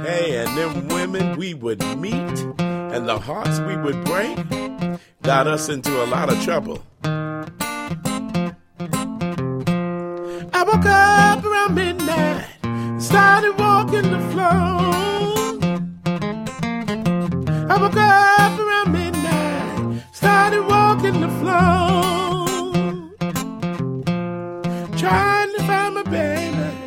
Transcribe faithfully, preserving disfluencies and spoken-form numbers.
Hey, and them women we would meet and the hearts we would break got us into a lot of trouble. I woke up around midnight, started walking the floor. I woke up around midnight, started walking the floor. Trying to find my baby,